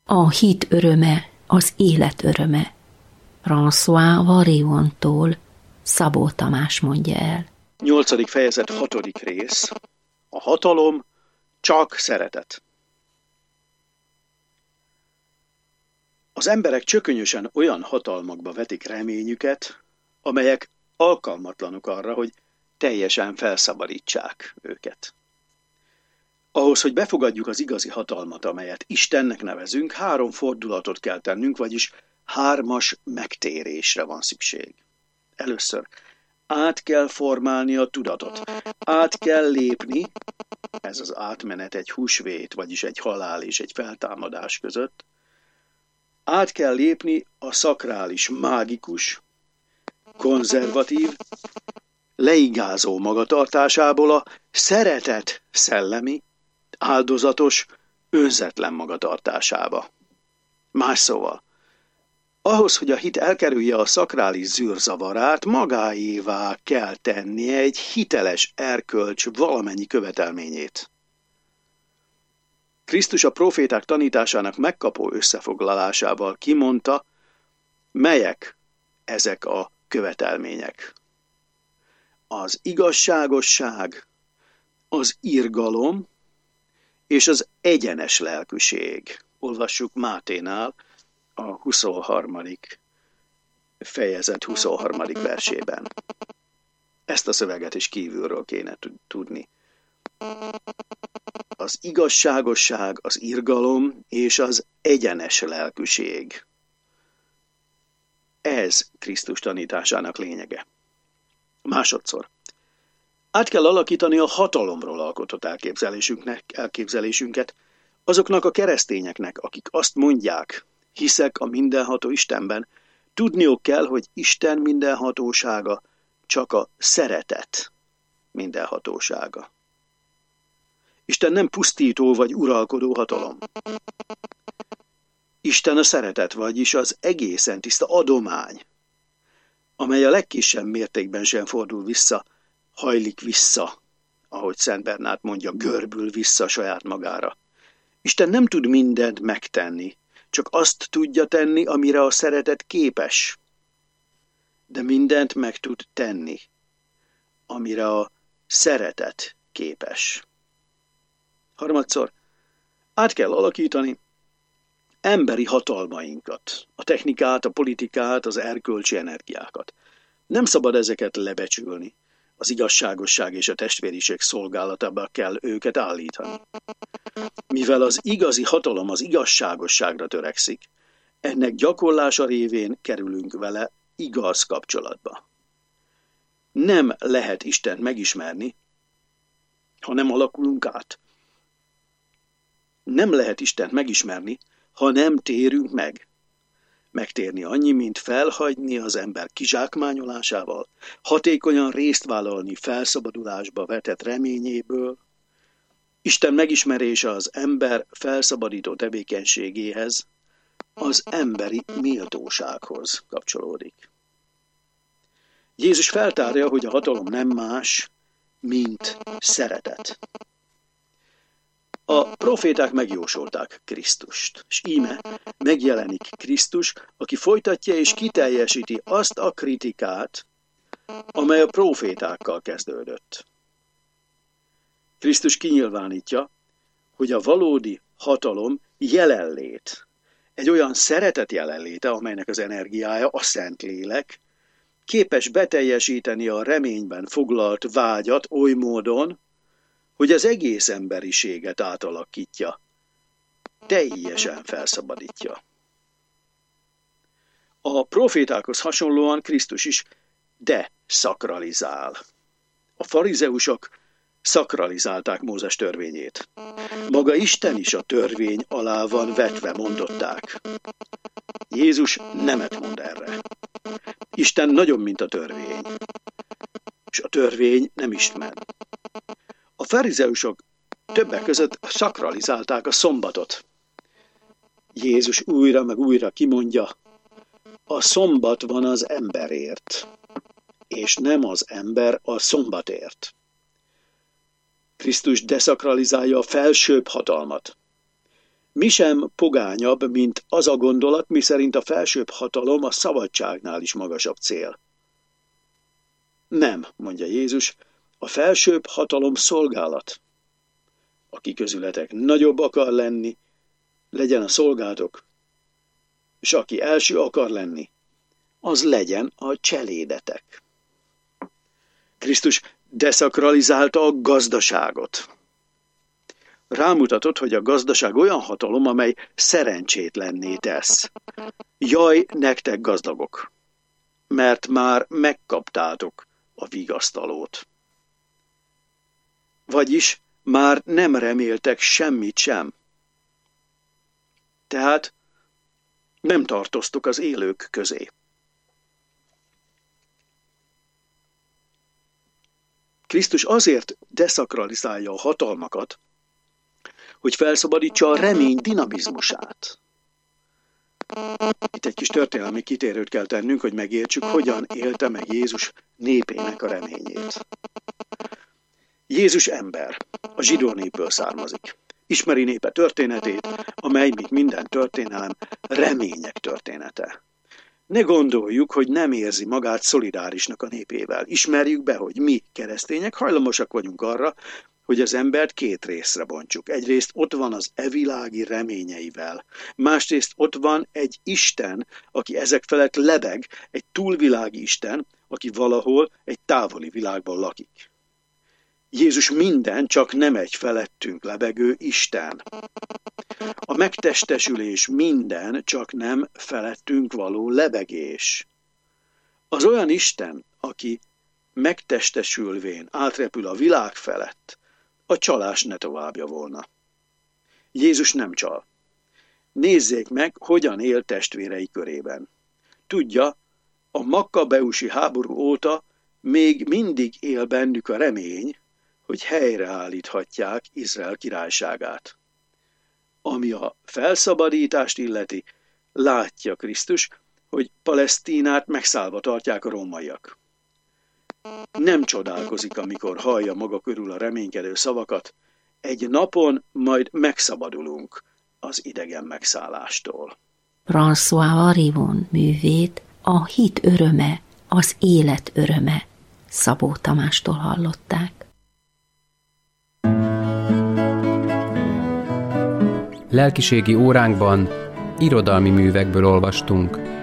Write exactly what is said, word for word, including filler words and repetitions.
A hit öröme az élet öröme. François Variontól Szabó Tamás mondja el. Nyolcadik fejezet, hatodik rész. A hatalom csak szeretet. Az emberek csökönyösen olyan hatalmakba vetik reményüket, amelyek alkalmatlanok arra, hogy teljesen felszabadítsák őket. Ahhoz, hogy befogadjuk az igazi hatalmat, amelyet Istennek nevezünk, három fordulatot kell tennünk, vagyis hármas megtérésre van szükség. Először át kell formálni a tudatot, át kell lépni, ez az átmenet egy húsvét, vagyis egy halál és egy feltámadás között, át kell lépni a szakrális, mágikus, konzervatív, leigázó magatartásából a szeretet szellemi, áldozatos, önzetlen magatartásába. Más szóval, ahhoz, hogy a hit elkerülje a szakrális zűrzavarát, magáévá kell tennie egy hiteles erkölcs valamennyi követelményét. Krisztus a próféták tanításának megkapó összefoglalásával kimondta, melyek ezek a követelmények. Az igazságosság, az irgalom és az egyenes lelkűség. Olvassuk Máténál a huszonharmadik fejezet huszonharmadik versében. Ezt a szöveget is kívülről kéne tudni. Az igazságosság, az irgalom és az egyenes lelkűség. Ez Krisztus tanításának lényege. Másodszor. Át kell alakítani a hatalomról alkotott elképzelésünknek, elképzelésünket azoknak a keresztényeknek, akik azt mondják, hiszek a mindenható Istenben, tudniuk kell, hogy Isten mindenhatósága csak a szeretet mindenhatósága. Isten nem pusztító vagy uralkodó hatalom. Isten a szeretet, vagyis az egészen tiszta adomány, amely a legkisebb mértékben sem fordul vissza, hajlik vissza, ahogy Szent Bernát mondja, görbül vissza saját magára. Isten nem tud mindent megtenni, csak azt tudja tenni, amire a szeretet képes. De mindent meg tud tenni, amire a szeretet képes. Harmadszor, át kell alakítani emberi hatalmainkat, a technikát, a politikát, az erkölcsi energiákat. Nem szabad ezeket lebecsülni. Az igazságosság és a testvériség szolgálatába kell őket állítani. Mivel az igazi hatalom az igazságosságra törekszik, ennek gyakorlása révén kerülünk vele igaz kapcsolatba. Nem lehet Istent megismerni, ha nem alakulunk át. Nem lehet Istent megismerni, ha nem térünk meg. Megtérni annyi, mint felhagyni az ember kizsákmányolásával, hatékonyan részt vállalni felszabadulásba vetett reményéből. Isten megismerése az ember felszabadító tevékenységéhez, az emberi méltósághoz kapcsolódik. Jézus feltárja, hogy a hatalom nem más, mint szeretet. A proféták megjósolták Krisztust, és íme megjelenik Krisztus, aki folytatja és kiteljesíti azt a kritikát, amely a profétákkal kezdődött. Krisztus kinyilvánítja, hogy a valódi hatalom jelenlét, egy olyan szeretet jelenléte, amelynek az energiája a Szentlélek, képes beteljesíteni a reményben foglalt vágyat oly módon, hogy az egész emberiséget átalakítja, teljesen felszabadítja. A profétákhoz hasonlóan Krisztus is deszakralizál. A farizeusok szakralizálták Mózes törvényét. Maga Isten is a törvény alá van vetve, mondották. Jézus nemet mond erre. Isten nagyobb, mint a törvény, és a törvény nem Isten. A farizeusok többek között szakralizálták a szombatot. Jézus újra meg újra kimondja, a szombat van az emberért, és nem az ember a szombatért. Krisztus deszakralizálja a felsőbb hatalmat. Mi sem pogányabb, mint az a gondolat, miszerint a felsőbb hatalom a szabadságnál is magasabb cél. Nem, mondja Jézus, a felsőbb hatalom szolgálat. Aki közületek nagyobb akar lenni, legyen a szolgátok, és aki első akar lenni, az legyen a cselédetek. Krisztus deszakralizálta a gazdaságot. Rámutatott, hogy a gazdaság olyan hatalom, amely szerencsétlenné tesz. Jaj, nektek gazdagok, mert már megkaptátok a vigasztalót. Vagyis már nem reméltek semmit sem. Tehát nem tartoztok az élők közé. Krisztus azért deszakralizálja a hatalmakat, hogy felszabadítsa a remény dinamizmusát. Itt egy kis történelmi kitérőt kell tennünk, hogy megértsük, hogyan élte meg Jézus népének a reményét. Jézus ember, a zsidó népből származik. Ismeri népe történetét, amely, mint minden történelem, remények története. Ne gondoljuk, hogy nem érzi magát szolidárisnak a népével. Ismerjük be, hogy mi, keresztények, hajlamosak vagyunk arra, hogy az embert két részre bontsuk. Egyrészt ott van az evilági reményeivel, másrészt ott van egy Isten, aki ezek felett lebeg, egy túlvilági Isten, aki valahol egy távoli világban lakik. Jézus minden, csak nem egy felettünk lebegő Isten. A megtestesülés minden, csak nem felettünk való lebegés. Az olyan Isten, aki megtestesülvén átrepül a világ felett, a csalás ne továbbja volna. Jézus nem csal. Nézzék meg, hogyan él testvérei körében. Tudja, a makkabeusi háború óta még mindig él bennük a remény, hogy helyreállíthatják Izrael királyságát. Ami a felszabadítást illeti, látja Krisztus, hogy Palesztinát megszállva tartják a rómaiak. Nem csodálkozik, amikor hallja maga körül a reménykedő szavakat, egy napon majd megszabadulunk az idegen megszállástól. François Varivon művét a hit öröme, az élet öröme Szabó Tamástól hallották. Lelkiségi óránkban irodalmi művekből olvastunk.